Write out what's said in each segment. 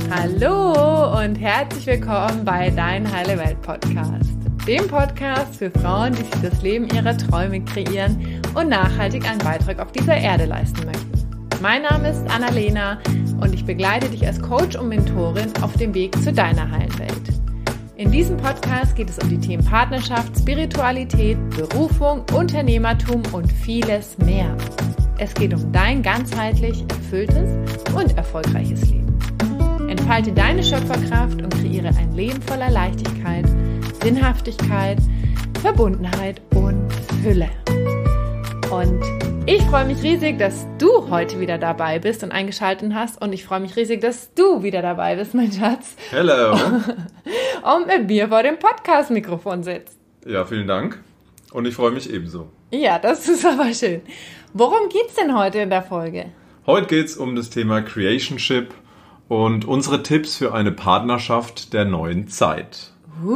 Hallo und herzlich willkommen bei Dein Heile Welt Podcast, dem Podcast für Frauen, die sich das Leben ihrer Träume kreieren und nachhaltig einen Beitrag auf dieser Erde leisten möchten. Mein Name ist Annalena und ich begleite dich als Coach und Mentorin auf dem Weg zu deiner heilen Welt. In diesem Podcast geht es um die Themen Partnerschaft, Spiritualität, Berufung, Unternehmertum und vieles mehr. Es geht um dein ganzheitlich erfülltes und erfolgreiches Leben. Entfalte deine Schöpferkraft und kreiere ein Leben voller Leichtigkeit, Sinnhaftigkeit, Verbundenheit und Fülle. Und ich freue mich riesig, dass du heute wieder dabei bist und eingeschaltet hast. Und ich freue mich riesig, dass du wieder dabei bist, mein Schatz. Hello. Und mit mir vor dem Podcast-Mikrofon sitzt. Ja, vielen Dank. Und ich freue mich ebenso. Ja, das ist aber schön. Worum geht's denn heute in der Folge? Heute geht's um das Thema Creationship und unsere Tipps für eine Partnerschaft der neuen Zeit.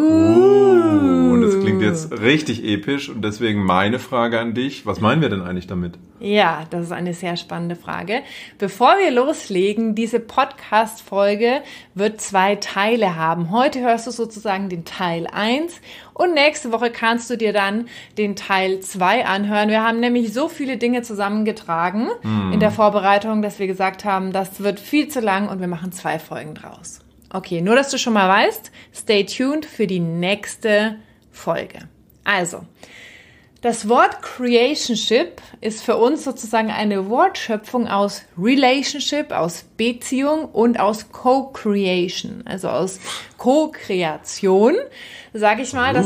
Und das klingt jetzt richtig episch und deswegen meine Frage an dich. Was meinen wir denn eigentlich damit? Ja, das ist eine sehr spannende Frage. Bevor wir loslegen, diese Podcast-Folge wird 2 Teile haben. Heute hörst du sozusagen den Teil 1 und nächste Woche kannst du dir dann den Teil 2 anhören. Wir haben nämlich so viele Dinge zusammengetragen in der Vorbereitung, dass wir gesagt haben, das wird viel zu lang und wir machen 2 Folgen draus. Okay, nur dass du schon mal weißt, stay tuned für die nächste Folge. Also, das Wort Creationship ist für uns sozusagen eine Wortschöpfung aus Relationship, aus Beziehung und aus Co-Creation, also aus Co-Kreation, sage ich mal. Das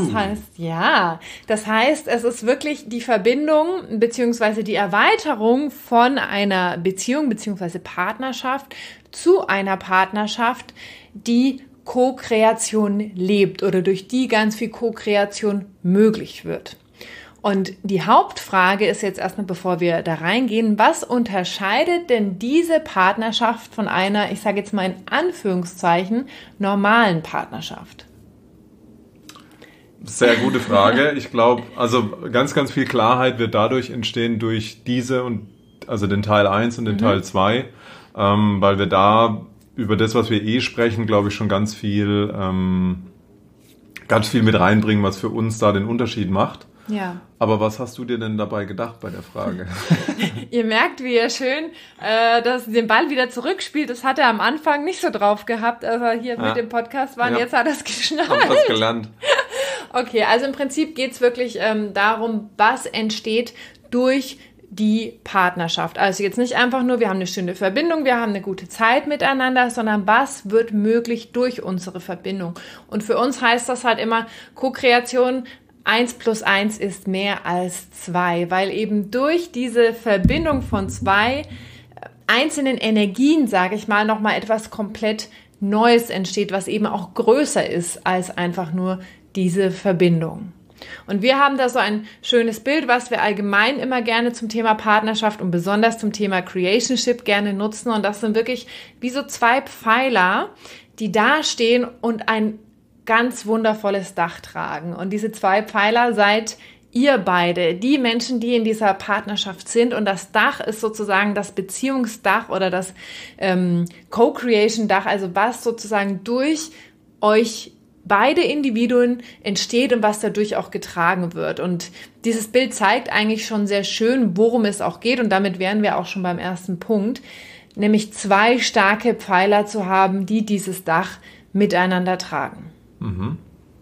heißt, es ist wirklich die Verbindung bzw. die Erweiterung von einer Beziehung bzw. Partnerschaft zu einer Partnerschaft, die Co-Kreation lebt oder durch die ganz viel Co-Kreation möglich wird. Und die Hauptfrage ist jetzt erstmal, bevor wir da reingehen, was unterscheidet denn diese Partnerschaft von einer, ich sage jetzt mal in Anführungszeichen, normalen Partnerschaft? Sehr gute Frage. Ich glaube, also ganz, ganz viel Klarheit wird dadurch entstehen durch diese und also den Teil 1 und den Teil 2, weil wir da über das, was wir sprechen, glaube ich, schon ganz viel mit reinbringen, was für uns da den Unterschied macht. Ja. Aber was hast du dir denn dabei gedacht bei der Frage? Ihr merkt, wie er schön den Ball wieder zurückspielt. Das hat er am Anfang nicht so drauf gehabt, als wir hier mit dem Podcast waren. Ja. Jetzt hat er es geschnallt. Hab was gelernt. Okay, also im Prinzip geht's wirklich darum, was entsteht durch die Partnerschaft. Also jetzt nicht einfach nur, wir haben eine schöne Verbindung, wir haben eine gute Zeit miteinander, sondern was wird möglich durch unsere Verbindung. Und für uns heißt das halt immer Co-Kreation, 1 + 1 ist mehr als 2, weil eben durch diese Verbindung von 2 einzelnen Energien, sage ich mal, nochmal etwas komplett Neues entsteht, was eben auch größer ist als einfach nur diese Verbindung. Und wir haben da so ein schönes Bild, was wir allgemein immer gerne zum Thema Partnerschaft und besonders zum Thema Creationship gerne nutzen. Und das sind wirklich wie so 2 Pfeiler, die da stehen und ein ganz wundervolles Dach tragen. Und diese 2 Pfeiler seid ihr beide, die Menschen, die in dieser Partnerschaft sind. Und das Dach ist sozusagen das Beziehungsdach oder das Co-Creation-Dach, also was sozusagen durch euch beide Individuen entsteht und was dadurch auch getragen wird. Und dieses Bild zeigt eigentlich schon sehr schön, worum es auch geht. Und damit wären wir auch schon beim ersten Punkt, nämlich 2 starke Pfeiler zu haben, die dieses Dach miteinander tragen. Mhm.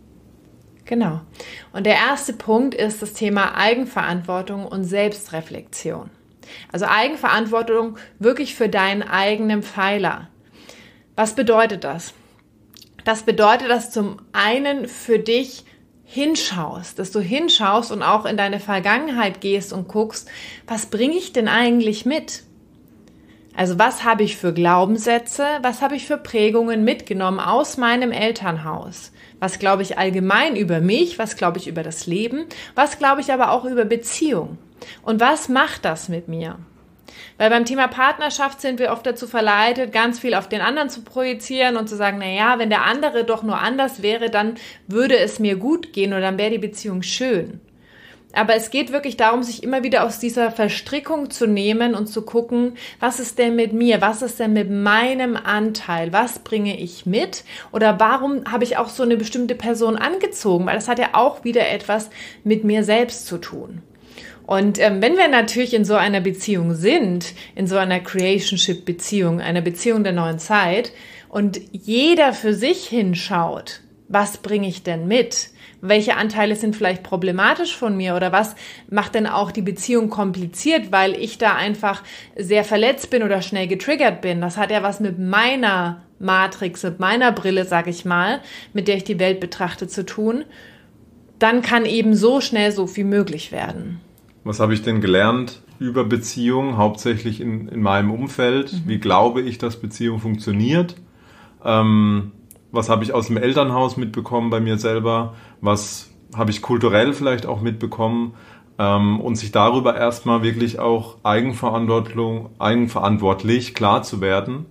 Genau. Und der erste Punkt ist das Thema Eigenverantwortung und Selbstreflexion. Also Eigenverantwortung wirklich für deinen eigenen Pfeiler. Was bedeutet das? Das bedeutet, dass zum einen für dich hinschaust, dass du hinschaust und auch in deine Vergangenheit gehst und guckst, was bringe ich denn eigentlich mit? Also was habe ich für Glaubenssätze, was habe ich für Prägungen mitgenommen aus meinem Elternhaus? Was glaube ich allgemein über mich, was glaube ich über das Leben, was glaube ich aber auch über Beziehung? Und was macht das mit mir? Weil beim Thema Partnerschaft sind wir oft dazu verleitet, ganz viel auf den anderen zu projizieren und zu sagen, naja, wenn der andere doch nur anders wäre, dann würde es mir gut gehen oder dann wäre die Beziehung schön. Aber es geht wirklich darum, sich immer wieder aus dieser Verstrickung zu nehmen und zu gucken, was ist denn mit mir? Was ist denn mit meinem Anteil? Was bringe ich mit? Oder warum habe ich auch so eine bestimmte Person angezogen? Weil das hat ja auch wieder etwas mit mir selbst zu tun. Und wenn wir natürlich in so einer Beziehung sind, in so einer Creationship-Beziehung, einer Beziehung der neuen Zeit, und jeder für sich hinschaut, was bringe ich denn mit? Welche Anteile sind vielleicht problematisch von mir oder was macht denn auch die Beziehung kompliziert, weil ich da einfach sehr verletzt bin oder schnell getriggert bin. Das hat ja was mit meiner Matrix, mit meiner Brille, sag ich mal, mit der ich die Welt betrachte, zu tun. Dann kann eben so schnell so viel möglich werden. Was habe ich denn gelernt über Beziehungen, hauptsächlich in meinem Umfeld? Wie glaube ich, dass Beziehung funktioniert? Was habe ich aus dem Elternhaus mitbekommen bei mir selber? Was habe ich kulturell vielleicht auch mitbekommen? Und sich darüber erstmal wirklich auch eigenverantwortlich klar zu werden.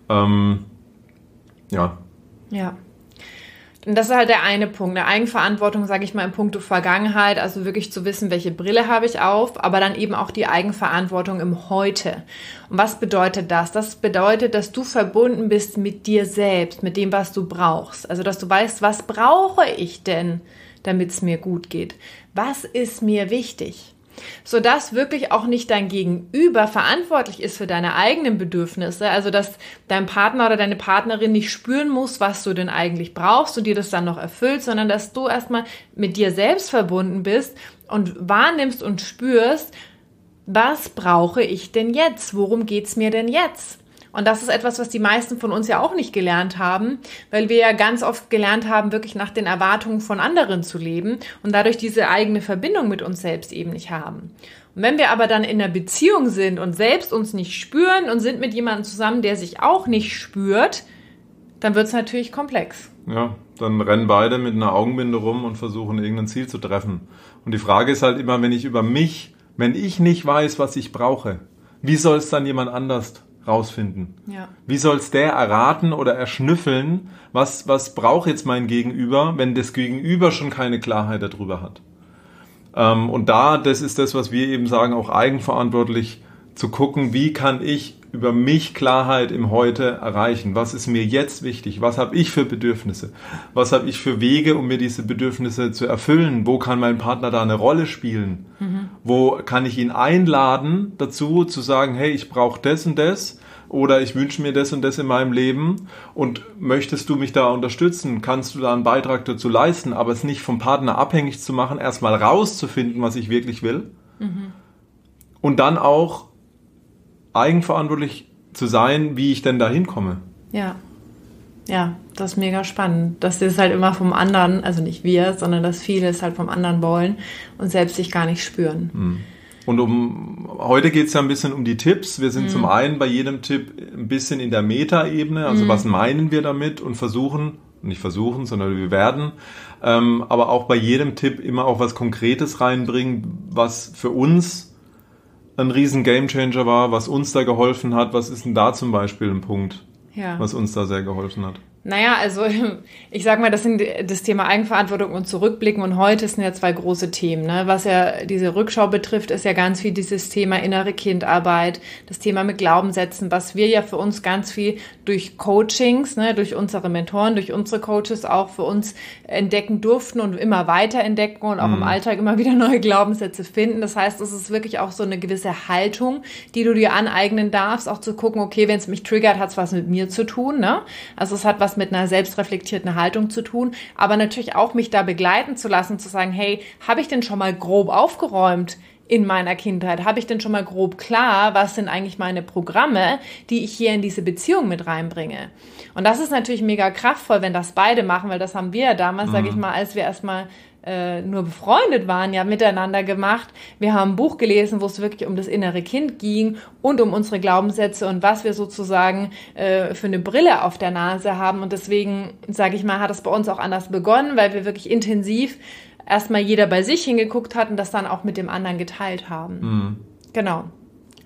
Ja. Und das ist halt der eine Punkt, eine Eigenverantwortung, sage ich mal, in puncto Vergangenheit, also wirklich zu wissen, welche Brille habe ich auf, aber dann eben auch die Eigenverantwortung im Heute. Und was bedeutet das? Das bedeutet, dass du verbunden bist mit dir selbst, mit dem, was du brauchst. Also, dass du weißt, was brauche ich denn, damit es mir gut geht? Was ist mir wichtig? Sodass wirklich auch nicht dein Gegenüber verantwortlich ist für deine eigenen Bedürfnisse, also dass dein Partner oder deine Partnerin nicht spüren muss, was du denn eigentlich brauchst und dir das dann noch erfüllt, sondern dass du erstmal mit dir selbst verbunden bist und wahrnimmst und spürst, was brauche ich denn jetzt? Worum geht's mir denn jetzt? Und das ist etwas, was die meisten von uns ja auch nicht gelernt haben, weil wir ja ganz oft gelernt haben, wirklich nach den Erwartungen von anderen zu leben und dadurch diese eigene Verbindung mit uns selbst eben nicht haben. Und wenn wir aber dann in einer Beziehung sind und selbst uns nicht spüren und sind mit jemandem zusammen, der sich auch nicht spürt, dann wird es natürlich komplex. Ja, dann rennen beide mit einer Augenbinde rum und versuchen, irgendein Ziel zu treffen. Und die Frage ist halt immer, wenn ich nicht weiß, was ich brauche, wie soll es dann jemand anders rausfinden? Ja. Wie soll es der erraten oder erschnüffeln, was braucht jetzt mein Gegenüber, wenn das Gegenüber schon keine Klarheit darüber hat? Und das ist das, was wir eben sagen, auch eigenverantwortlich zu gucken, wie kann ich über mich Klarheit im Heute erreichen? Was ist mir jetzt wichtig? Was habe ich für Bedürfnisse? Was habe ich für Wege, um mir diese Bedürfnisse zu erfüllen? Wo kann mein Partner da eine Rolle spielen? Wo kann ich ihn einladen dazu, zu sagen, hey, ich brauche das und das oder ich wünsche mir das und das in meinem Leben und möchtest du mich da unterstützen? Kannst du da einen Beitrag dazu leisten, aber es nicht vom Partner abhängig zu machen, erstmal rauszufinden, was ich wirklich will und dann auch eigenverantwortlich zu sein, wie ich denn da hinkomme. Ja, das ist mega spannend, dass wir es halt immer vom anderen, also nicht wir, sondern dass viele es halt vom anderen wollen und selbst sich gar nicht spüren. Und heute geht es ja ein bisschen um die Tipps. Wir sind zum einen bei jedem Tipp ein bisschen in der Meta-Ebene, also was meinen wir damit und sondern wir werden, aber auch bei jedem Tipp immer auch was Konkretes reinbringen, was für uns ein riesen Gamechanger war, was uns da geholfen hat. Was ist denn da zum Beispiel ein Punkt, was uns da sehr geholfen hat? Naja, also ich sag mal, das sind das Thema Eigenverantwortung und Zurückblicken und heute sind ja zwei große Themen. Ne? Was ja diese Rückschau betrifft, ist ja ganz viel dieses Thema innere Kindarbeit, das Thema mit Glaubenssätzen, was wir ja für uns ganz viel durch Coachings, ne, durch unsere Mentoren, durch unsere Coaches auch für uns entdecken durften und immer weiter entdecken und auch im Alltag immer wieder neue Glaubenssätze finden. Das heißt, es ist wirklich auch so eine gewisse Haltung, die du dir aneignen darfst, auch zu gucken, okay, wenn es mich triggert, hat es was mit mir zu tun. Ne? Also es hat was mit einer selbstreflektierten Haltung zu tun, aber natürlich auch mich da begleiten zu lassen, zu sagen, hey, habe ich denn schon mal grob aufgeräumt in meiner Kindheit? Habe ich denn schon mal grob klar, was sind eigentlich meine Programme, die ich hier in diese Beziehung mit reinbringe? Und das ist natürlich mega kraftvoll, wenn das beide machen, weil das haben wir ja damals, sage ich mal, als wir erstmal nur befreundet waren, ja miteinander gemacht. Wir haben ein Buch gelesen, wo es wirklich um das innere Kind ging und um unsere Glaubenssätze und was wir sozusagen für eine Brille auf der Nase haben. Und deswegen, sage ich mal, hat es bei uns auch anders begonnen, weil wir wirklich intensiv erstmal jeder bei sich hingeguckt hat und das dann auch mit dem anderen geteilt haben. Genau.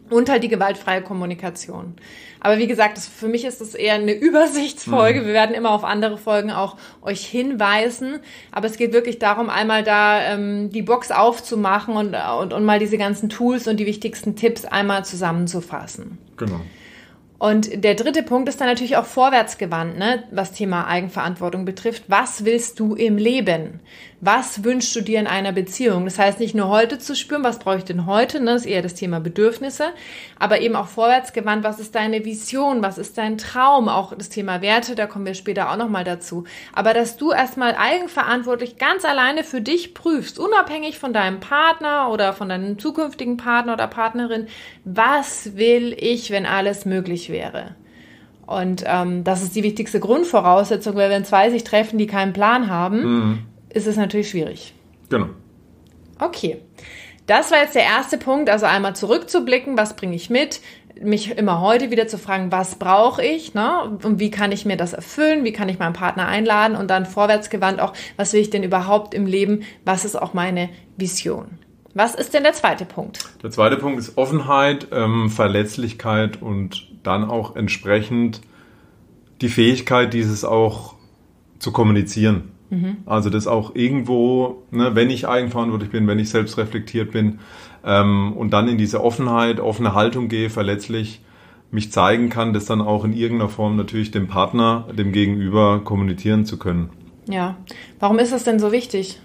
Und halt die gewaltfreie Kommunikation. Aber wie gesagt, für mich ist das eher eine Übersichtsfolge. Wir werden immer auf andere Folgen auch euch hinweisen. Aber es geht wirklich darum, einmal da die Box aufzumachen und mal diese ganzen Tools und die wichtigsten Tipps einmal zusammenzufassen. Genau. Und der dritte Punkt ist dann natürlich auch vorwärtsgewandt, ne, was Thema Eigenverantwortung betrifft. Was willst du im Leben? Was wünschst du dir in einer Beziehung? Das heißt, nicht nur heute zu spüren, was brauche ich denn heute, ne, das ist eher das Thema Bedürfnisse, aber eben auch vorwärtsgewandt, was ist deine Vision, was ist dein Traum, auch das Thema Werte, da kommen wir später auch nochmal dazu. Aber dass du erstmal eigenverantwortlich ganz alleine für dich prüfst, unabhängig von deinem Partner oder von deinem zukünftigen Partner oder Partnerin, was will ich, wenn alles möglich wäre? Und das ist die wichtigste Grundvoraussetzung, weil wenn zwei sich treffen, die keinen Plan haben, ist es natürlich schwierig. Genau. Okay, das war jetzt der erste Punkt, also einmal zurückzublicken, was bringe ich mit, mich immer heute wieder zu fragen, was brauche ich, ne? Und wie kann ich mir das erfüllen, wie kann ich meinen Partner einladen und dann vorwärtsgewandt auch, was will ich denn überhaupt im Leben, was ist auch meine Vision. Was ist denn der zweite Punkt? Der zweite Punkt ist Offenheit, Verletzlichkeit und dann auch entsprechend die Fähigkeit, dieses auch zu kommunizieren. Also das auch irgendwo, ne, wenn ich eigenverantwortlich bin, wenn ich selbst reflektiert bin und dann in diese Offenheit, offene Haltung gehe, verletzlich mich zeigen kann, das dann auch in irgendeiner Form natürlich dem Partner, dem Gegenüber kommunizieren zu können. Ja, warum ist das denn so wichtig?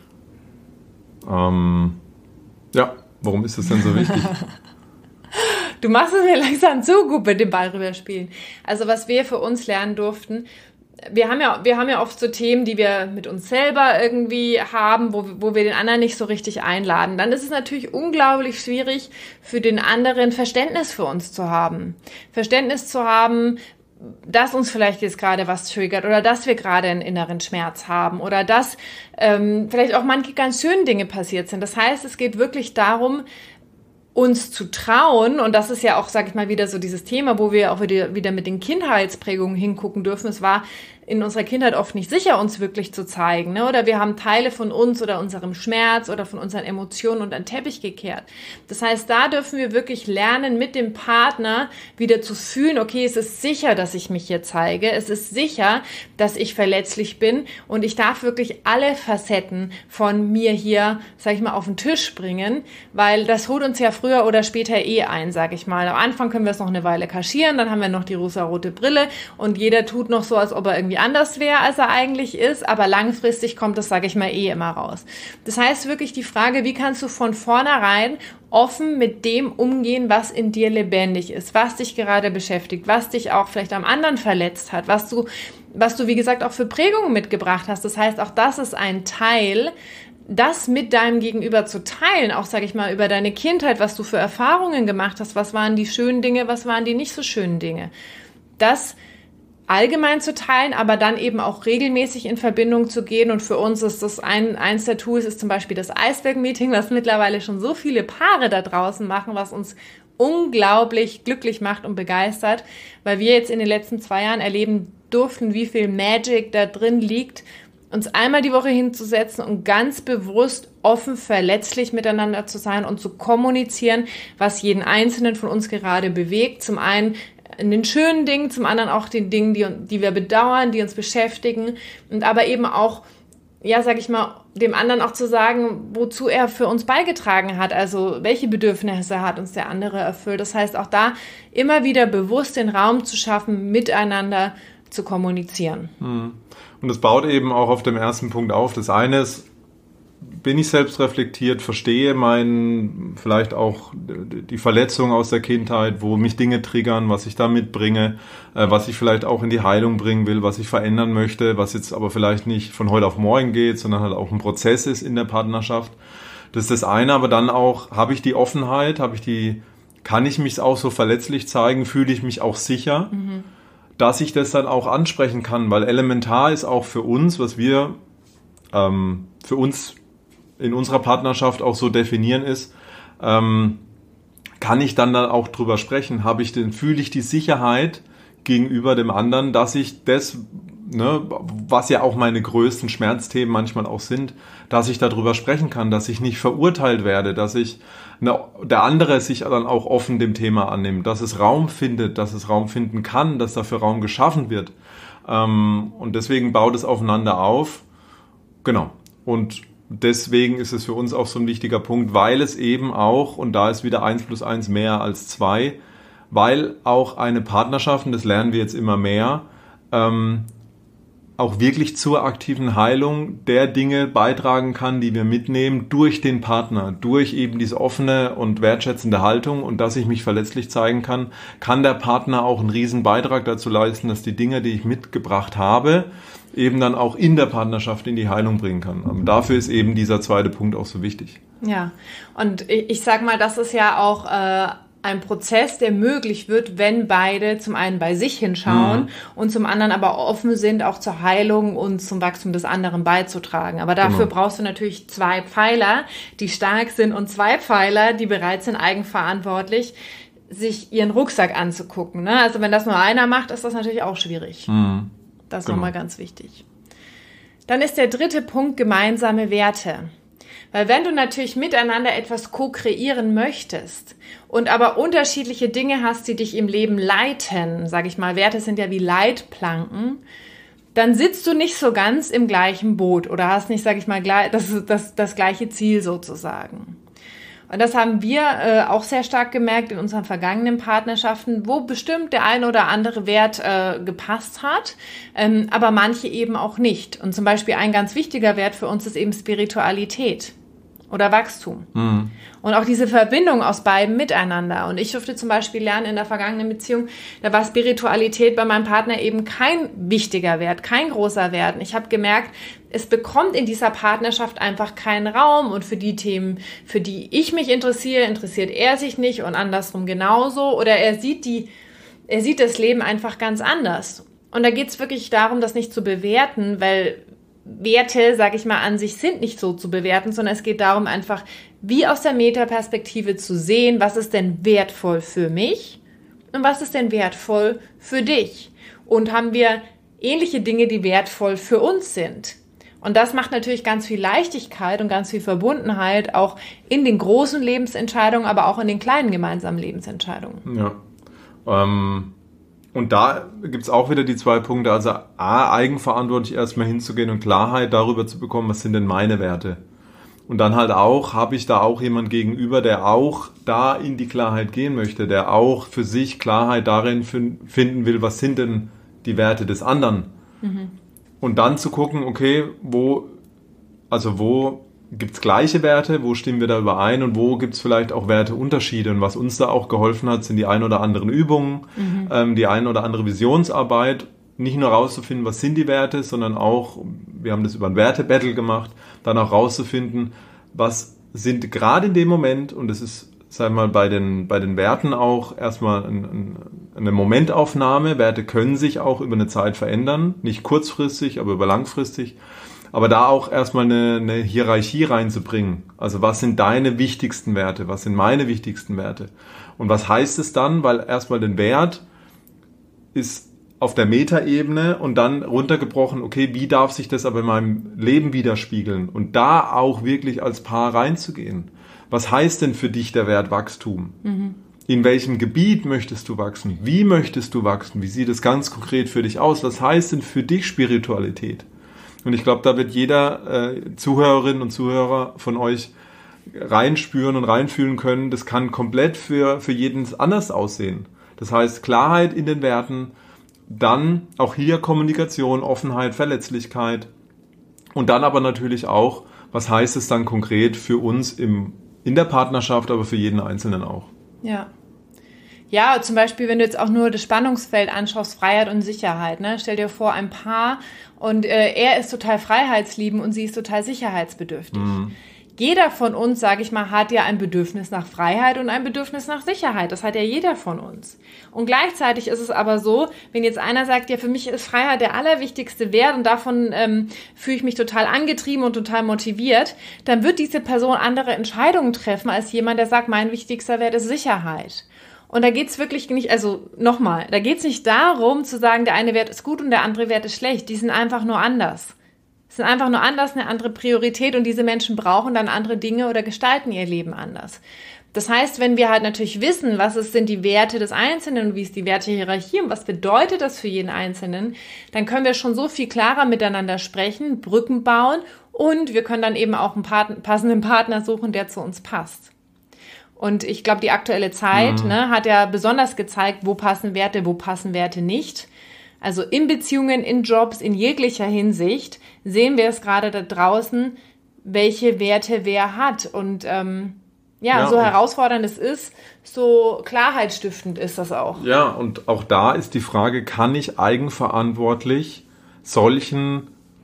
Warum ist das denn so wichtig? Du machst es mir langsam zu gut mit dem Ball rüberspielen. Also was wir für uns lernen durften, wir haben ja oft so Themen, die wir mit uns selber irgendwie haben, wo wir den anderen nicht so richtig einladen. Dann ist es natürlich unglaublich schwierig für den anderen Verständnis für uns zu haben. Verständnis zu haben, dass uns vielleicht jetzt gerade was triggert oder dass wir gerade einen inneren Schmerz haben oder dass vielleicht auch manche ganz schöne Dinge passiert sind. Das heißt, es geht wirklich darum, uns zu trauen, und das ist ja auch, sag ich mal, wieder so dieses Thema, wo wir auch wieder mit den Kindheitsprägungen hingucken dürfen. Es war in unserer Kindheit oft nicht sicher, uns wirklich zu zeigen, ne? Oder wir haben Teile von uns oder unserem Schmerz oder von unseren Emotionen unter den Teppich gekehrt. Das heißt, da dürfen wir wirklich lernen, mit dem Partner wieder zu fühlen, okay, es ist sicher, dass ich mich hier zeige, es ist sicher, dass ich verletzlich bin und ich darf wirklich alle Facetten von mir hier, sag ich mal, auf den Tisch bringen, weil das holt uns ja früher oder später ein, sag ich mal. Am Anfang können wir es noch eine Weile kaschieren, dann haben wir noch die rosarote Brille und jeder tut noch so, als ob er irgendwie anders wäre, als er eigentlich ist, aber langfristig kommt das, sage ich mal, immer raus. Das heißt wirklich die Frage, wie kannst du von vornherein offen mit dem umgehen, was in dir lebendig ist, was dich gerade beschäftigt, was dich auch vielleicht am anderen verletzt hat, was du, wie gesagt, auch für Prägungen mitgebracht hast. Das heißt, auch das ist ein Teil, das mit deinem Gegenüber zu teilen, auch, sage ich mal, über deine Kindheit, was du für Erfahrungen gemacht hast, was waren die schönen Dinge, was waren die nicht so schönen Dinge. Das allgemein zu teilen, aber dann eben auch regelmäßig in Verbindung zu gehen. Und für uns ist das eins der Tools ist zum Beispiel das Eisberg-Meeting, was mittlerweile schon so viele Paare da draußen machen, was uns unglaublich glücklich macht und begeistert, weil wir jetzt in den letzten 2 Jahren erleben durften, wie viel Magic da drin liegt, uns einmal die Woche hinzusetzen und ganz bewusst offen, verletzlich miteinander zu sein und zu kommunizieren, was jeden Einzelnen von uns gerade bewegt. Zum einen in den schönen Dingen, zum anderen auch den Dingen, die wir bedauern, die uns beschäftigen und aber eben auch, ja, sag ich mal, dem anderen auch zu sagen, wozu er für uns beigetragen hat, also welche Bedürfnisse hat uns der andere erfüllt. Das heißt, auch da immer wieder bewusst den Raum zu schaffen, miteinander zu kommunizieren. Und das baut eben auch auf dem ersten Punkt auf. Das eine ist, bin ich selbst reflektiert, verstehe vielleicht auch die Verletzung aus der Kindheit, wo mich Dinge triggern, was ich da mitbringe, was ich vielleicht auch in die Heilung bringen will, was ich verändern möchte, was jetzt aber vielleicht nicht von heute auf morgen geht, sondern halt auch ein Prozess ist in der Partnerschaft. Das ist das eine, aber dann auch, habe ich die Offenheit, kann ich mich auch so verletzlich zeigen, fühle ich mich auch sicher, dass ich das dann auch ansprechen kann, weil elementar ist auch für uns, was wir für uns in unserer Partnerschaft auch so definieren ist, kann ich dann auch drüber sprechen, fühle ich die Sicherheit gegenüber dem anderen, dass ich das, was ja auch meine größten Schmerzthemen manchmal auch sind, dass ich darüber sprechen kann, dass ich nicht verurteilt werde, dass der andere sich dann auch offen dem Thema annimmt, dass es Raum findet, dass es Raum finden kann, dass dafür Raum geschaffen wird. Und deswegen baut es aufeinander auf. Genau. Und deswegen ist es für uns auch so ein wichtiger Punkt, weil es eben auch, und da ist wieder 1 + 1 mehr als 2, weil auch eine Partnerschaft, und das lernen wir jetzt immer mehr, auch wirklich zur aktiven Heilung der Dinge beitragen kann, die wir mitnehmen durch den Partner, durch eben diese offene und wertschätzende Haltung und dass ich mich verletzlich zeigen kann der Partner auch einen riesen Beitrag dazu leisten, dass die Dinge, die ich mitgebracht habe, eben dann auch in der Partnerschaft in die Heilung bringen kann. Aber dafür ist eben dieser zweite Punkt auch so wichtig. Ja, und ich sag mal, das ist ja auch ein Prozess, der möglich wird, wenn beide zum einen bei sich hinschauen und zum anderen aber offen sind, auch zur Heilung und zum Wachstum des anderen beizutragen. Aber dafür brauchst du natürlich 2 Pfeiler, die stark sind und 2 Pfeiler, die bereit sind, eigenverantwortlich sich ihren Rucksack anzugucken. Ne? Also wenn das nur einer macht, ist das natürlich auch schwierig. Das ist nochmal ganz wichtig. Dann ist der 3. Punkt gemeinsame Werte. Weil wenn du natürlich miteinander etwas co-kreieren möchtest und aber unterschiedliche Dinge hast, die dich im Leben leiten, sage ich mal, Werte sind ja wie Leitplanken, dann sitzt du nicht so ganz im gleichen Boot oder hast nicht, sage ich mal, das gleiche Ziel sozusagen. Und das haben wir auch sehr stark gemerkt in unseren vergangenen Partnerschaften, wo bestimmt der ein oder andere Wert gepasst hat, aber manche eben auch nicht. Und zum Beispiel ein ganz wichtiger Wert für uns ist eben Spiritualität oder Wachstum. Und auch diese Verbindung aus beiden miteinander. Und ich durfte zum Beispiel lernen in der vergangenen Beziehung, da war Spiritualität bei meinem Partner eben kein wichtiger Wert, kein großer Wert. Und ich habe gemerkt, es bekommt in dieser Partnerschaft einfach keinen Raum. Und für die Themen, für die ich mich interessiere, interessiert er sich nicht und andersrum genauso. Oder er sieht das Leben einfach ganz anders. Und da geht es wirklich darum, das nicht zu bewerten, weil Werte, sage ich mal, an sich sind nicht so zu bewerten, sondern es geht darum, einfach wie aus der Metaperspektive zu sehen, was ist denn wertvoll für mich und was ist denn wertvoll für dich. Und haben wir ähnliche Dinge, die wertvoll für uns sind. Und das macht natürlich ganz viel Leichtigkeit und ganz viel Verbundenheit, auch in den großen Lebensentscheidungen, aber auch in den kleinen gemeinsamen Lebensentscheidungen. Ja, und da gibt's auch wieder die 2 Punkte, also eigenverantwortlich erstmal hinzugehen und Klarheit darüber zu bekommen, was sind denn meine Werte. Und dann halt auch, habe ich da auch jemand gegenüber, der auch da in die Klarheit gehen möchte, der auch für sich Klarheit darin finden will, was sind denn die Werte des anderen. Und dann zu gucken, okay, wo gibt's gleiche Werte, wo stimmen wir da überein und wo gibt's vielleicht auch Werteunterschiede. Und was uns da auch geholfen hat, sind die ein oder anderen Übungen, die ein oder andere Visionsarbeit, nicht nur rauszufinden, was sind die Werte, sondern auch, wir haben das über ein Wertebattle gemacht, dann auch rauszufinden, was sind gerade in dem Moment, und das ist, sagen wir mal, bei den Werten auch erstmal eine Momentaufnahme. Werte können sich auch über eine Zeit verändern, nicht kurzfristig, aber über langfristig. Aber da auch erstmal eine Hierarchie reinzubringen. Also was sind deine wichtigsten Werte? Was sind meine wichtigsten Werte? Und was heißt es dann? Weil erstmal den Wert ist auf der Metaebene und dann runtergebrochen, okay, wie darf sich das aber in meinem Leben widerspiegeln? Und da auch wirklich als Paar reinzugehen. Was heißt denn für dich der Wert Wachstum? In welchem Gebiet möchtest du wachsen? Wie möchtest du wachsen? Wie sieht es ganz konkret für dich aus? Was heißt denn für dich Spiritualität? Und ich glaube, da wird jeder Zuhörerin und Zuhörer von euch reinspüren und reinfühlen können. Das kann komplett für jeden anders aussehen. Das heißt, Klarheit in den Werten, dann auch hier Kommunikation, Offenheit, Verletzlichkeit und dann aber natürlich auch, was heißt es dann konkret für uns in der Partnerschaft, aber für jeden Einzelnen auch. Ja. Ja, zum Beispiel, wenn du jetzt auch nur das Spannungsfeld anschaust, Freiheit und Sicherheit. Ne? Stell dir vor, ein Paar und er ist total freiheitsliebend und sie ist total sicherheitsbedürftig. Jeder von uns, sage ich mal, hat ja ein Bedürfnis nach Freiheit und ein Bedürfnis nach Sicherheit. Das hat ja jeder von uns. Und gleichzeitig ist es aber so, wenn jetzt einer sagt, ja, für mich ist Freiheit der allerwichtigste Wert und davon fühle ich mich total angetrieben und total motiviert, dann wird diese Person andere Entscheidungen treffen als jemand, der sagt, mein wichtigster Wert ist Sicherheit. Und da geht's wirklich nicht, also nochmal, da geht's nicht darum zu sagen, der eine Wert ist gut und der andere Wert ist schlecht. Die sind einfach nur anders. Es sind einfach nur anders, eine andere Priorität und diese Menschen brauchen dann andere Dinge oder gestalten ihr Leben anders. Das heißt, wenn wir halt natürlich wissen, sind die Werte des Einzelnen und wie ist die Wertehierarchie und was bedeutet das für jeden Einzelnen, dann können wir schon so viel klarer miteinander sprechen, Brücken bauen und wir können dann eben auch einen passenden Partner suchen, der zu uns passt. Und ich glaube, die aktuelle Zeit hat ja besonders gezeigt, wo passen Werte nicht. Also in Beziehungen, in Jobs, in jeglicher Hinsicht sehen wir es gerade da draußen, welche Werte wer hat. Und so herausfordernd es ist, so klarheitsstiftend ist das auch. Ja, und auch da ist die Frage, kann ich eigenverantwortlich solchen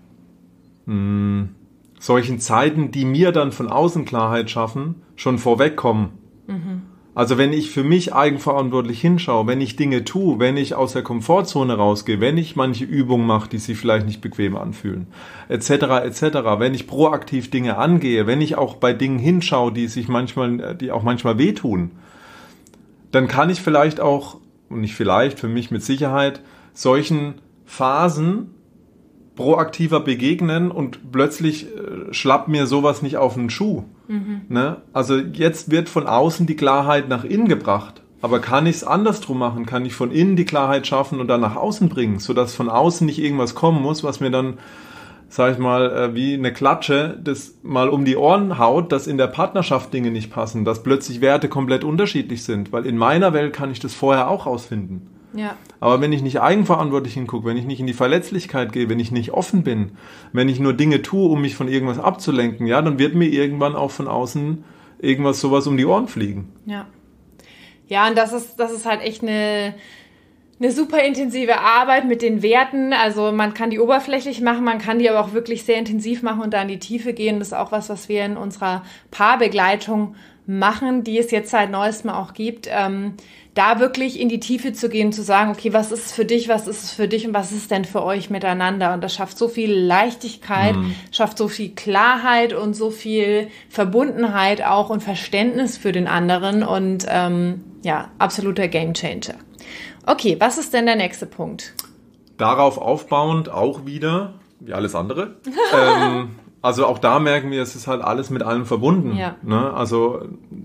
Zeiten, die mir dann von außen Klarheit schaffen, schon vorwegkommen? Also wenn ich für mich eigenverantwortlich hinschaue, wenn ich Dinge tue, wenn ich aus der Komfortzone rausgehe, wenn ich manche Übungen mache, die sich vielleicht nicht bequem anfühlen, etc., wenn ich proaktiv Dinge angehe, wenn ich auch bei Dingen hinschaue, die auch manchmal wehtun, dann kann ich vielleicht auch, und nicht vielleicht, für mich mit Sicherheit, solchen Phasen proaktiver begegnen und plötzlich schlappt mir sowas nicht auf den Schuh. Ne? Also jetzt wird von außen die Klarheit nach innen gebracht. Aber kann ich es andersrum machen? Kann ich von innen die Klarheit schaffen und dann nach außen bringen, sodass von außen nicht irgendwas kommen muss, was mir dann, sag ich mal, wie eine Klatsche, das mal um die Ohren haut, dass in der Partnerschaft Dinge nicht passen, dass plötzlich Werte komplett unterschiedlich sind. Weil in meiner Welt kann ich das vorher auch rausfinden. Ja. Aber wenn ich nicht eigenverantwortlich hingucke, wenn ich nicht in die Verletzlichkeit gehe, wenn ich nicht offen bin, wenn ich nur Dinge tue, um mich von irgendwas abzulenken, ja, dann wird mir irgendwann auch von außen sowas um die Ohren fliegen. Ja. Ja, und das ist halt echt eine super intensive Arbeit mit den Werten. Also man kann die oberflächlich machen, man kann die aber auch wirklich sehr intensiv machen und da in die Tiefe gehen. Das ist auch was wir in unserer Paarbegleitung machen, die es jetzt seit neuestem auch gibt, da wirklich in die Tiefe zu gehen, zu sagen, okay, was ist es für dich und was ist denn für euch miteinander? Und das schafft so viel Leichtigkeit, schafft so viel Klarheit und so viel Verbundenheit auch und Verständnis für den anderen und absoluter Gamechanger. Okay, was ist denn der nächste Punkt? Darauf aufbauend auch wieder, wie alles andere, also auch da merken wir, es ist halt alles mit allem verbunden. Ja. Ne? Also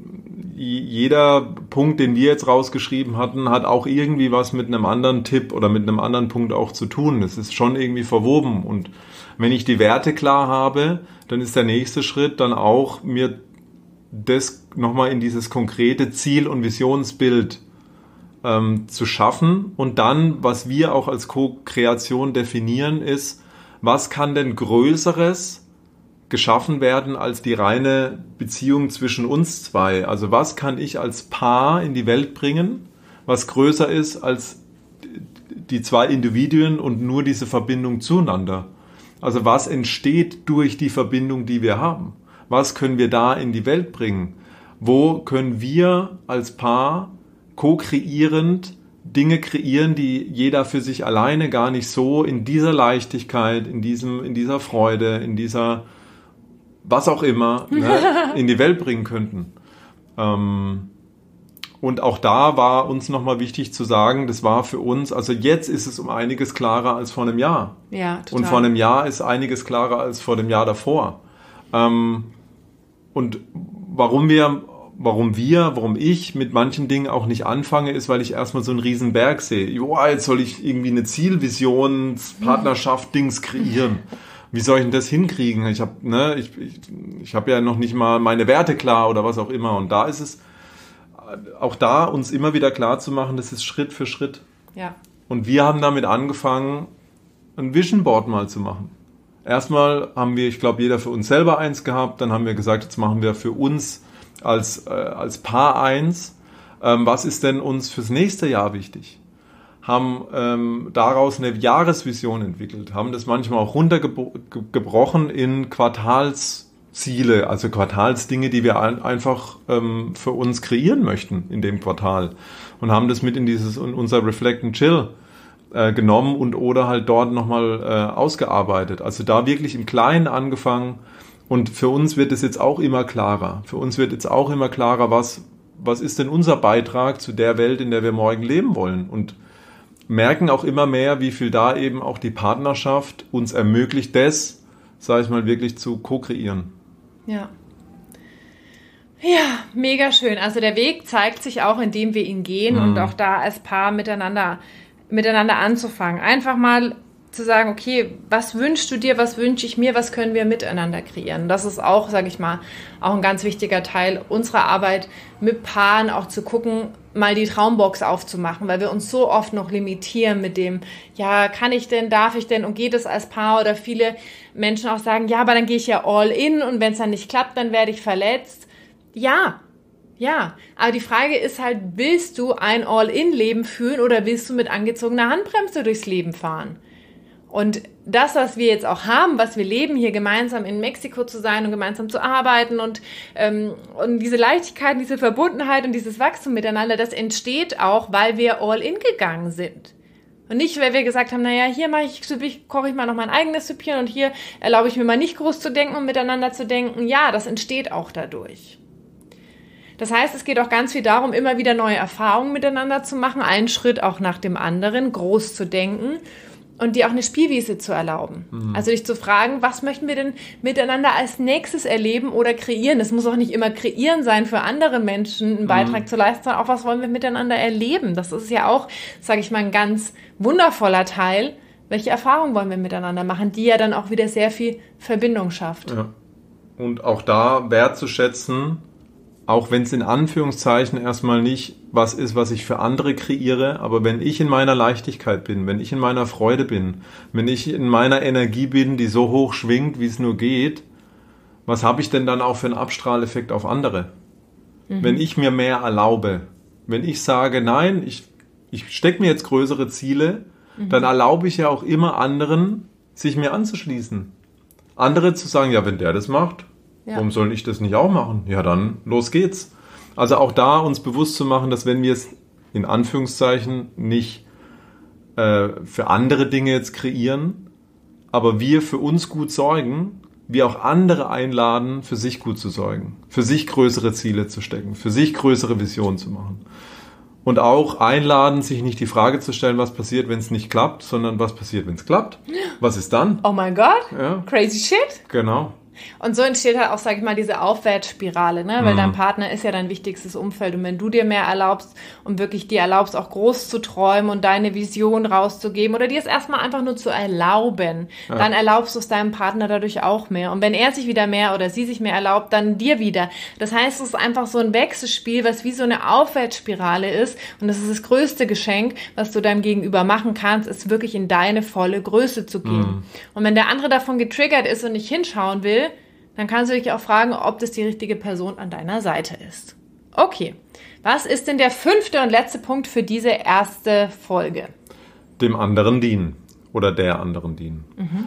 jeder Punkt, den wir jetzt rausgeschrieben hatten, hat auch irgendwie was mit einem anderen Tipp oder mit einem anderen Punkt auch zu tun. Es ist schon irgendwie verwoben. Und wenn ich die Werte klar habe, dann ist der nächste Schritt dann auch, mir das nochmal in dieses konkrete Ziel- und Visionsbild zu schaffen. Und dann, was wir auch als Co-Kreation definieren, ist, was kann denn Größeres geschaffen werden als die reine Beziehung zwischen uns zwei. Also was kann ich als Paar in die Welt bringen, was größer ist als die zwei Individuen und nur diese Verbindung zueinander. Also was entsteht durch die Verbindung, die wir haben? Was können wir da in die Welt bringen? Wo können wir als Paar co-kreierend Dinge kreieren, die jeder für sich alleine gar nicht so in dieser Leichtigkeit, in dieser Freude, in dieser was auch immer, ne, in die Welt bringen könnten. Und auch da war uns nochmal wichtig zu sagen, das war für uns, also jetzt ist es um einiges klarer als vor einem Jahr. Ja, total. Und vor einem Jahr ist einiges klarer als vor dem Jahr davor. Und warum ich mit manchen Dingen auch nicht anfange, ist, weil ich erstmal so einen riesen Berg sehe. Joa, jetzt soll ich irgendwie eine Zielvision, Partnerschaft, Dings kreieren. Wie soll ich denn das hinkriegen? Ich hab ja noch nicht mal meine Werte klar oder was auch immer. Und da ist es auch da, uns immer wieder klar zu machen, das ist Schritt für Schritt. Ja. Und wir haben damit angefangen, ein Vision Board mal zu machen. Erstmal haben wir, ich glaube, jeder für uns selber eins gehabt. Dann haben wir gesagt, jetzt machen wir für uns als Paar eins. Was ist denn uns fürs nächste Jahr wichtig? Haben daraus eine Jahresvision entwickelt, haben das manchmal auch runtergebrochen in Quartalsziele, also Quartalsdinge, die wir einfach für uns kreieren möchten in dem Quartal und haben das mit in unser Reflect and Chill genommen und oder halt dort nochmal ausgearbeitet. Also da wirklich im Kleinen angefangen und für uns wird es jetzt auch immer klarer. Für uns wird jetzt auch immer klarer, was ist denn unser Beitrag zu der Welt, in der wir morgen leben wollen? Und merken auch immer mehr, wie viel da eben auch die Partnerschaft uns ermöglicht, das, sage ich mal, wirklich zu ko-kreieren. Ja. Ja, mega schön. Also der Weg zeigt sich auch, indem wir ihn gehen und auch da als Paar miteinander anzufangen. Einfach mal zu sagen, okay, was wünschst du dir, was wünsche ich mir, was können wir miteinander kreieren? Das ist auch, sage ich mal, auch ein ganz wichtiger Teil unserer Arbeit mit Paaren, auch zu gucken, mal die Traumbox aufzumachen, weil wir uns so oft noch limitieren mit dem, ja, kann ich denn, darf ich denn und geht es als Paar, oder viele Menschen auch sagen, ja, aber dann gehe ich ja all in und wenn es dann nicht klappt, dann werde ich verletzt. Ja, aber die Frage ist halt, willst du ein All-in-Leben führen oder willst du mit angezogener Handbremse durchs Leben fahren? Und das, was wir jetzt auch haben, was wir leben, hier gemeinsam in Mexiko zu sein und gemeinsam zu arbeiten und diese Leichtigkeit, diese Verbundenheit und dieses Wachstum miteinander, das entsteht auch, weil wir All-in gegangen sind. Und nicht, weil wir gesagt haben, naja, hier koche ich mal noch mein eigenes Süppchen und hier erlaube ich mir mal nicht groß zu denken und miteinander zu denken. Ja, das entsteht auch dadurch. Das heißt, es geht auch ganz viel darum, immer wieder neue Erfahrungen miteinander zu machen, einen Schritt auch nach dem anderen, groß zu denken und dir auch eine Spielwiese zu erlauben. Also dich zu fragen, was möchten wir denn miteinander als nächstes erleben oder kreieren? Es muss auch nicht immer kreieren sein, für andere Menschen einen Beitrag zu leisten, sondern auch, was wollen wir miteinander erleben? Das ist ja auch, sage ich mal, ein ganz wundervoller Teil. Welche Erfahrungen wollen wir miteinander machen, die ja dann auch wieder sehr viel Verbindung schafft. Ja. Und auch da wertzuschätzen, auch wenn es in Anführungszeichen erstmal nicht was ist, was ich für andere kreiere, aber wenn ich in meiner Leichtigkeit bin, wenn ich in meiner Freude bin, wenn ich in meiner Energie bin, die so hoch schwingt, wie es nur geht, was habe ich denn dann auch für einen Abstrahleffekt auf andere? Wenn ich mir mehr erlaube, wenn ich sage, nein, ich stecke mir jetzt größere Ziele, dann erlaube ich ja auch immer anderen, sich mir anzuschließen. Andere zu sagen, ja, wenn der das macht, warum soll ich das nicht auch machen? Ja, dann los geht's. Also auch da uns bewusst zu machen, dass wenn wir es in Anführungszeichen nicht für andere Dinge jetzt kreieren, aber wir für uns gut sorgen, wir auch andere einladen, für sich gut zu sorgen, für sich größere Ziele zu stecken, für sich größere Visionen zu machen. Und auch einladen, sich nicht die Frage zu stellen, was passiert, wenn es nicht klappt, sondern was passiert, wenn es klappt. Was ist dann? Oh mein Gott, Ja. crazy shit. Genau. Und so entsteht halt auch, sage ich mal, diese Aufwärtsspirale, ne? Weil dein Partner ist ja dein wichtigstes Umfeld. Und wenn du dir mehr erlaubst und wirklich dir erlaubst, auch groß zu träumen und deine Vision rauszugeben oder dir es erstmal einfach nur zu erlauben, dann erlaubst du es deinem Partner dadurch auch mehr. Und wenn er sich wieder mehr oder sie sich mehr erlaubt, dann dir wieder. Das heißt, es ist einfach so ein Wechselspiel, was wie so eine Aufwärtsspirale ist. Und das ist das größte Geschenk, was du deinem Gegenüber machen kannst, ist wirklich in deine volle Größe zu gehen. Und wenn der andere davon getriggert ist und nicht hinschauen will, dann kannst du dich auch fragen, ob das die richtige Person an deiner Seite ist. Okay, was ist denn der 5. und letzte Punkt für diese erste Folge? Dem anderen dienen oder der anderen dienen.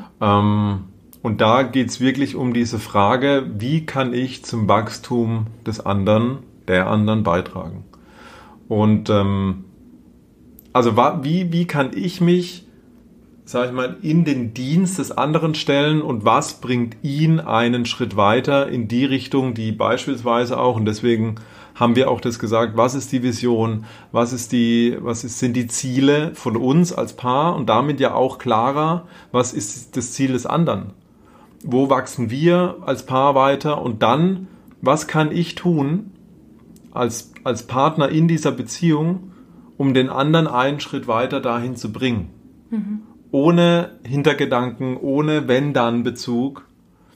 Und da geht es wirklich um diese Frage, wie kann ich zum Wachstum des anderen, der anderen beitragen? Und also wie kann ich mich, sag ich mal, in den Dienst des anderen stellen und was bringt ihn einen Schritt weiter in die Richtung, die beispielsweise auch, und deswegen haben wir auch das gesagt, was ist die Vision, sind die Ziele von uns als Paar und damit ja auch klarer, was ist das Ziel des anderen? Wo wachsen wir als Paar weiter und dann, was kann ich tun als Partner in dieser Beziehung, um den anderen einen Schritt weiter dahin zu bringen? Ohne Hintergedanken, ohne Wenn-Dann-Bezug,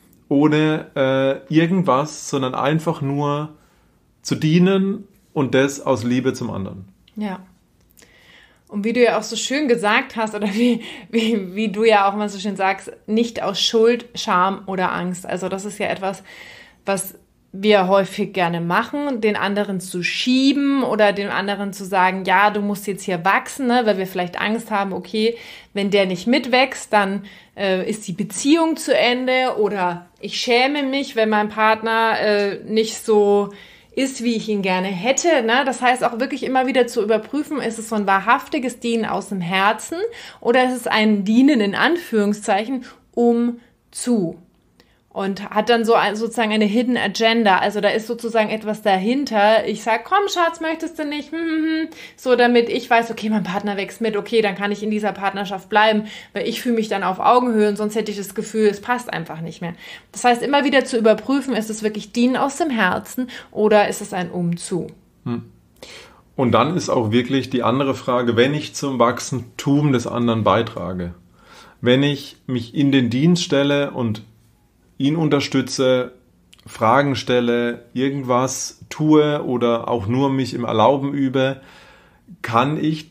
ohne irgendwas, sondern einfach nur zu dienen und das aus Liebe zum anderen. Ja. Und wie du ja auch so schön gesagt hast, oder wie du ja auch mal so schön sagst, nicht aus Schuld, Scham oder Angst. Also das ist ja etwas, was wir häufig gerne machen, den anderen zu schieben oder dem anderen zu sagen, ja, du musst jetzt hier wachsen, ne, weil wir vielleicht Angst haben, okay, wenn der nicht mitwächst, dann ist die Beziehung zu Ende oder ich schäme mich, wenn mein Partner nicht so ist, wie ich ihn gerne hätte. Ne? Das heißt auch wirklich immer wieder zu überprüfen, ist es so ein wahrhaftiges Dienen aus dem Herzen oder ist es ein Dienen in Anführungszeichen zu. Und hat dann sozusagen eine Hidden Agenda. Also da ist sozusagen etwas dahinter. Ich sage, komm Schatz, möchtest du nicht? So, damit ich weiß, okay, mein Partner wächst mit. Okay, dann kann ich in dieser Partnerschaft bleiben. Weil ich fühle mich dann auf Augenhöhe und sonst hätte ich das Gefühl, es passt einfach nicht mehr. Das heißt, immer wieder zu überprüfen, ist es wirklich Dienen aus dem Herzen oder ist es ein Umzu? Und dann ist auch wirklich die andere Frage, wenn ich zum Wachstum des anderen beitrage, wenn ich mich in den Dienst stelle und ihn unterstütze, Fragen stelle, irgendwas tue oder auch nur mich im Erlauben übe, kann ich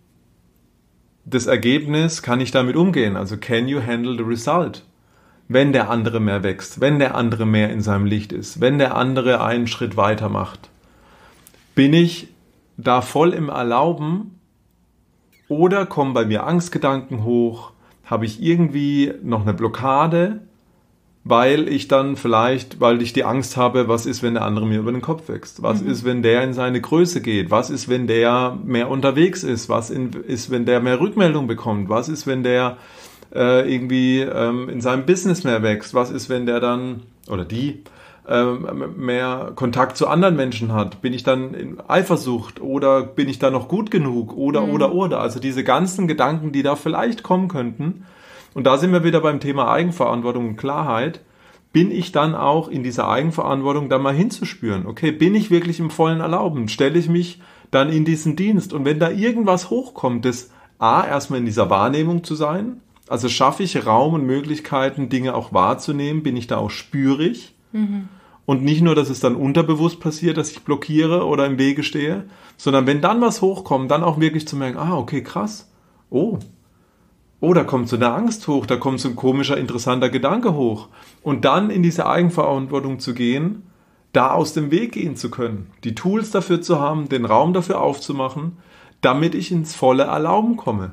damit umgehen? Also can you handle the result? Wenn der andere mehr wächst, wenn der andere mehr in seinem Licht ist, wenn der andere einen Schritt weiter macht, bin ich da voll im Erlauben oder kommen bei mir Angstgedanken hoch? Habe ich irgendwie noch eine Blockade? Weil ich die Angst habe, was ist, wenn der andere mir über den Kopf wächst? Was ist, wenn der in seine Größe geht? Was ist, wenn der mehr unterwegs ist? Was ist, wenn der mehr Rückmeldung bekommt? Was ist, wenn der in seinem Business mehr wächst? Was ist, wenn der dann, oder die, mehr Kontakt zu anderen Menschen hat? Bin ich dann in Eifersucht oder bin ich da noch gut genug? Oder. Also diese ganzen Gedanken, die da vielleicht kommen könnten. Und da sind wir wieder beim Thema Eigenverantwortung und Klarheit. Bin ich dann auch in dieser Eigenverantwortung da mal hinzuspüren? Okay, bin ich wirklich im vollen Erlauben? Stelle ich mich dann in diesen Dienst? Und wenn da irgendwas hochkommt, das erstmal in dieser Wahrnehmung zu sein, also schaffe ich Raum und Möglichkeiten, Dinge auch wahrzunehmen, bin ich da auch spürig? Und nicht nur, dass es dann unterbewusst passiert, dass ich blockiere oder im Wege stehe, sondern wenn dann was hochkommt, dann auch wirklich zu merken, okay, krass, da kommt so eine Angst hoch, da kommt so ein komischer, interessanter Gedanke hoch. Und dann in diese Eigenverantwortung zu gehen, da aus dem Weg gehen zu können, die Tools dafür zu haben, den Raum dafür aufzumachen, damit ich ins volle Erlauben komme.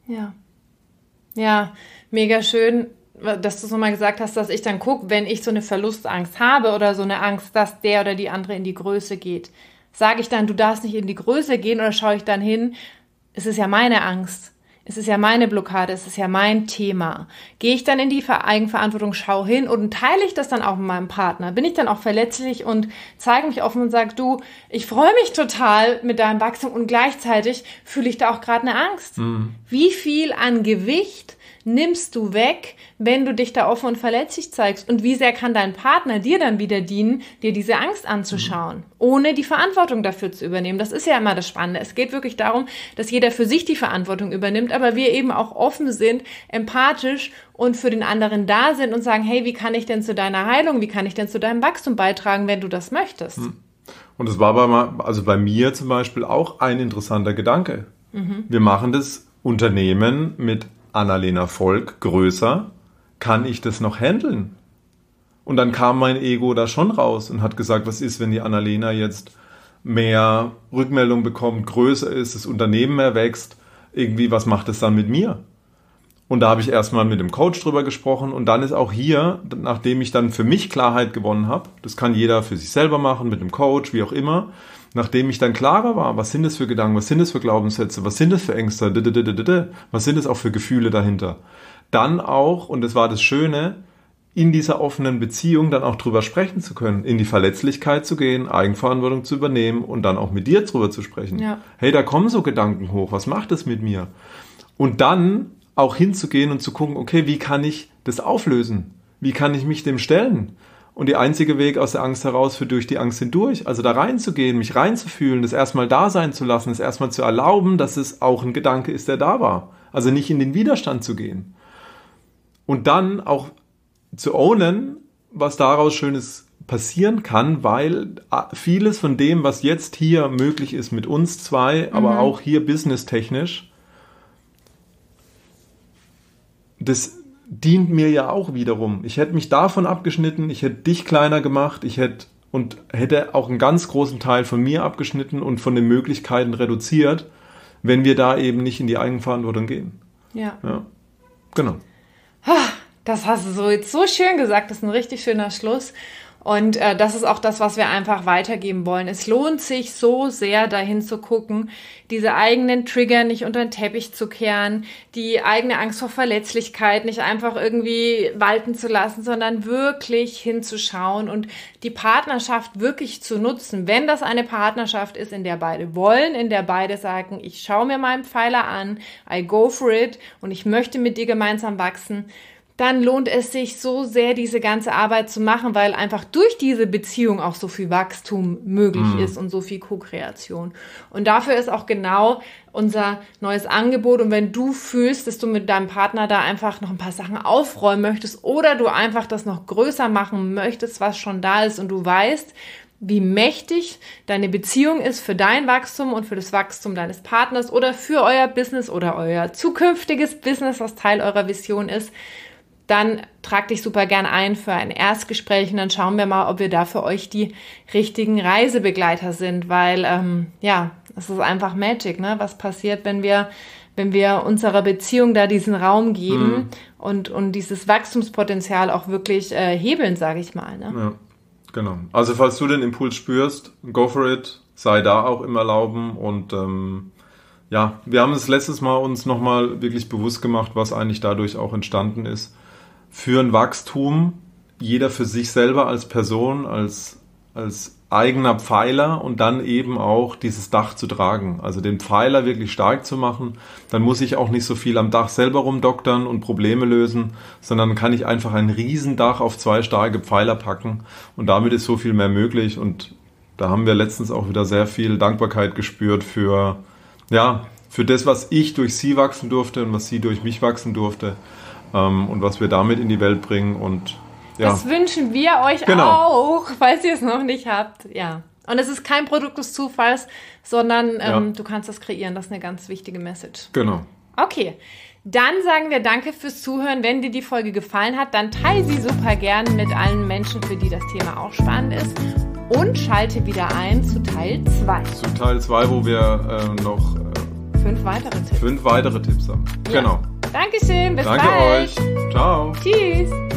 Ja, mega schön, dass du so mal gesagt hast, dass ich dann gucke, wenn ich so eine Verlustangst habe oder so eine Angst, dass der oder die andere in die Größe geht. Sage ich dann, du darfst nicht in die Größe gehen oder schaue ich dann hin, es ist ja meine Angst. Es ist ja meine Blockade, es ist ja mein Thema. Gehe ich dann in die Eigenverantwortung, schau hin und teile ich das dann auch mit meinem Partner? Bin ich dann auch verletzlich und zeige mich offen und sage, du, ich freue mich total mit deinem Wachstum und gleichzeitig fühle ich da auch gerade eine Angst. Wie viel an Gewicht nimmst du weg, wenn du dich da offen und verletzlich zeigst? Und wie sehr kann dein Partner dir dann wieder dienen, dir diese Angst anzuschauen, ohne die Verantwortung dafür zu übernehmen? Das ist ja immer das Spannende. Es geht wirklich darum, dass jeder für sich die Verantwortung übernimmt, aber wir eben auch offen sind, empathisch und für den anderen da sind und sagen, hey, wie kann ich denn zu deiner Heilung, wie kann ich denn zu deinem Wachstum beitragen, wenn du das möchtest? Und das war bei mir zum Beispiel auch ein interessanter Gedanke. Wir machen das Unternehmen mit Annalena Volk größer, kann ich das noch handeln? Und dann kam mein Ego da schon raus und hat gesagt, was ist, wenn die Annalena jetzt mehr Rückmeldung bekommt, größer ist, das Unternehmen mehr wächst, irgendwie, was macht das dann mit mir? Und da habe ich erstmal mit dem Coach drüber gesprochen und dann ist auch hier, nachdem ich dann für mich Klarheit gewonnen habe, das kann jeder für sich selber machen, mit dem Coach, wie auch immer, nachdem ich dann klarer war, was sind das für Gedanken, was sind das für Glaubenssätze, was sind das für Ängste, was sind das auch für Gefühle dahinter. Dann auch, und das war das Schöne, in dieser offenen Beziehung dann auch drüber sprechen zu können, in die Verletzlichkeit zu gehen, Eigenverantwortung zu übernehmen und dann auch mit dir drüber zu sprechen. Ja. Hey, da kommen so Gedanken hoch, was macht das mit mir? Und dann auch hinzugehen und zu gucken, okay, wie kann ich das auflösen? Wie kann ich mich dem stellen? Und der einzige Weg aus der Angst heraus führt durch die Angst hindurch. Also da reinzugehen, mich reinzufühlen, das erstmal da sein zu lassen, das erstmal zu erlauben, dass es auch ein Gedanke ist, der da war. Also nicht in den Widerstand zu gehen. Und dann auch zu ownen, was daraus Schönes passieren kann, weil vieles von dem, was jetzt hier möglich ist mit uns zwei, aber auch hier businesstechnisch, das dient mir ja auch wiederum. Ich hätte mich davon abgeschnitten, ich hätte dich kleiner gemacht, hätte auch einen ganz großen Teil von mir abgeschnitten und von den Möglichkeiten reduziert, wenn wir da eben nicht in die Eigenverantwortung gehen. Ja. Genau. Das hast du so jetzt so schön gesagt, das ist ein richtig schöner Schluss. Und das ist auch das, was wir einfach weitergeben wollen. Es lohnt sich so sehr, dahin zu gucken, diese eigenen Trigger nicht unter den Teppich zu kehren, die eigene Angst vor Verletzlichkeit nicht einfach irgendwie walten zu lassen, sondern wirklich hinzuschauen und die Partnerschaft wirklich zu nutzen. Wenn das eine Partnerschaft ist, in der beide wollen, in der beide sagen, ich schaue mir meinen Pfeiler an, I go for it und ich möchte mit dir gemeinsam wachsen, dann lohnt es sich so sehr, diese ganze Arbeit zu machen, weil einfach durch diese Beziehung auch so viel Wachstum möglich ist und so viel Co-Kreation. Und dafür ist auch genau unser neues Angebot. Und wenn du fühlst, dass du mit deinem Partner da einfach noch ein paar Sachen aufräumen möchtest oder du einfach das noch größer machen möchtest, was schon da ist und du weißt, wie mächtig deine Beziehung ist für dein Wachstum und für das Wachstum deines Partners oder für euer Business oder euer zukünftiges Business, was Teil eurer Vision ist, dann trag dich super gern ein für ein Erstgespräch und dann schauen wir mal, ob wir da für euch die richtigen Reisebegleiter sind, weil es ist einfach Magic, ne? Was passiert, wenn wir unserer Beziehung da diesen Raum geben und dieses Wachstumspotenzial auch wirklich hebeln, sage ich mal. Ne? Ja, genau. Also falls du den Impuls spürst, go for it, sei da auch im Erlauben und wir haben es letztes Mal uns nochmal wirklich bewusst gemacht, was eigentlich dadurch auch entstanden ist. Für ein Wachstum, jeder für sich selber als Person, als eigener Pfeiler und dann eben auch dieses Dach zu tragen. Also den Pfeiler wirklich stark zu machen. Dann muss ich auch nicht so viel am Dach selber rumdoktern und Probleme lösen, sondern kann ich einfach ein Riesendach auf 2 starke Pfeiler packen und damit ist so viel mehr möglich. Und da haben wir letztens auch wieder sehr viel Dankbarkeit gespürt für das, was ich durch sie wachsen durfte und was sie durch mich wachsen durfte. Und was wir damit in die Welt bringen und das wünschen wir euch auch, falls ihr es noch nicht habt. Ja. Und es ist kein Produkt des Zufalls, sondern du kannst das kreieren. Das ist eine ganz wichtige Message. Genau. Okay, dann sagen wir danke fürs Zuhören. Wenn dir die Folge gefallen hat, dann teile sie super gern mit allen Menschen, für die das Thema auch spannend ist. Und schalte wieder ein zu Teil 2. Zu Teil 2, wo wir noch 5 weitere Tipps. 5 weitere Tipps haben. Ja. Genau. Dankeschön, bis bald. Danke euch. Ciao. Tschüss.